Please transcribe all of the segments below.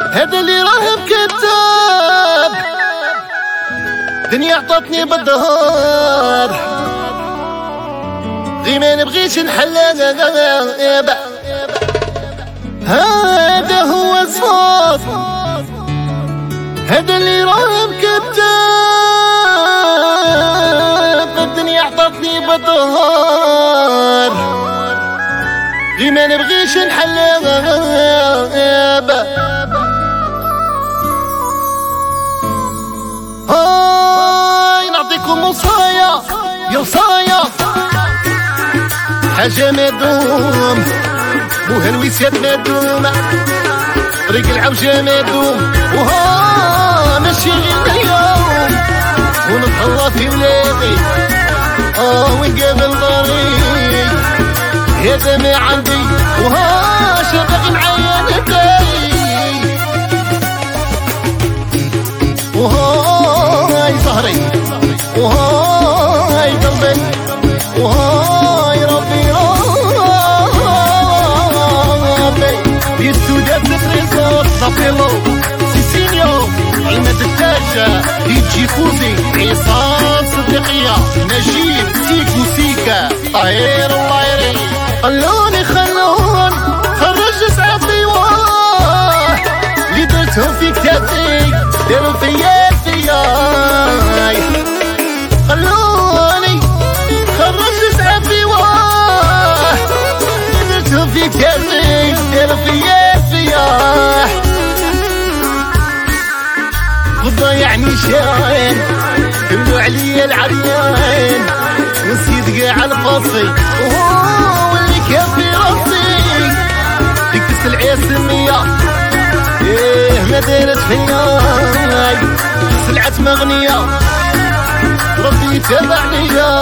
هذا اللي راه بكتاب دنيا عطاتني بالظهر غي ما نبغيش نحلها. هذا هو الصوت هذا اللي راه بكتاب الدنيا عطاتني بالظهر غي ما نبغيش نحلها. هاي نعطيكم وصايا يا وصايا حاجة ما تدوم وهالويسات ما تدوم طريق العوجة ما تدوم وها ماشي غير اليوم ونتهلا في ولادي ونقابل ضريق هذا ما عندي وها شبق معايا نداي وهاي ظهري وهاي قلبي وهاي ربي يسودات الريزور صافيلو سيسينيو عماد التاجة ديجي فوزي عصام صديقية نجيب سيك موسيقى طاير الله يري خلوني خرج سعدي واه اللي درتهم في كتابي داروا فيا خلوني خرج سعدي واه اللي درتهم في كتابي داروا فيا ضيعني شاين كلوا عليا العريان نسيت قاع القصي وهو اللي كان في راسي ديك السلعة سمية ما دارت فيا سلعة مغنية ربي تابع ليا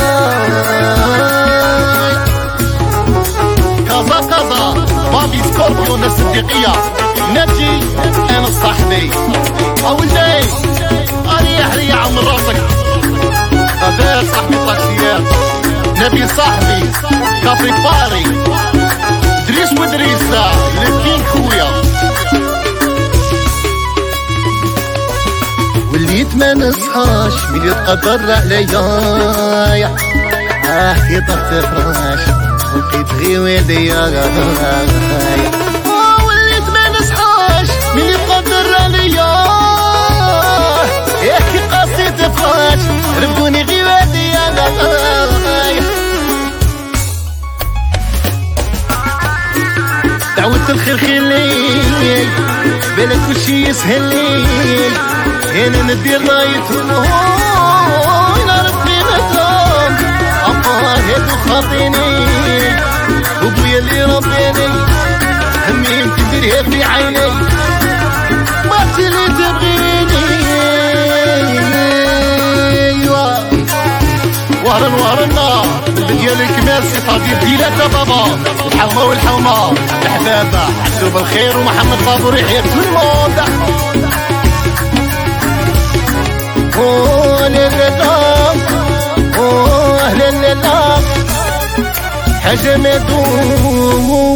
كازا بابي سكوربيو ناس صديقية نجي انا صاحبي اولدي ريح عم راسك هذا صاحبي طاكسيات نبي صاحبي كافي باري دريس ودريسة لكين خويا وليت ما نصحاش ملي تقدر عليا يطرت فراش ولقيت غير ويديا وليت ما نصحاش ملي تقدر عليا كي قصيت فراش رفدوني غير ويديا دعوت الخير خلي بالك كلشي يسهل لي انا ندير لايت نعرف قيمتهم هادو خاطيني وبويا اللي ربيني همي يمكن ديرها في عيني ما اللي تبغيني وهر النار ديال الكمال صفاتي ديالها بابا الحومه والحومه الحبابه حسوب الخير ومحمد بابور يحيى كل الموند لا لا لا حاجة ما تدوم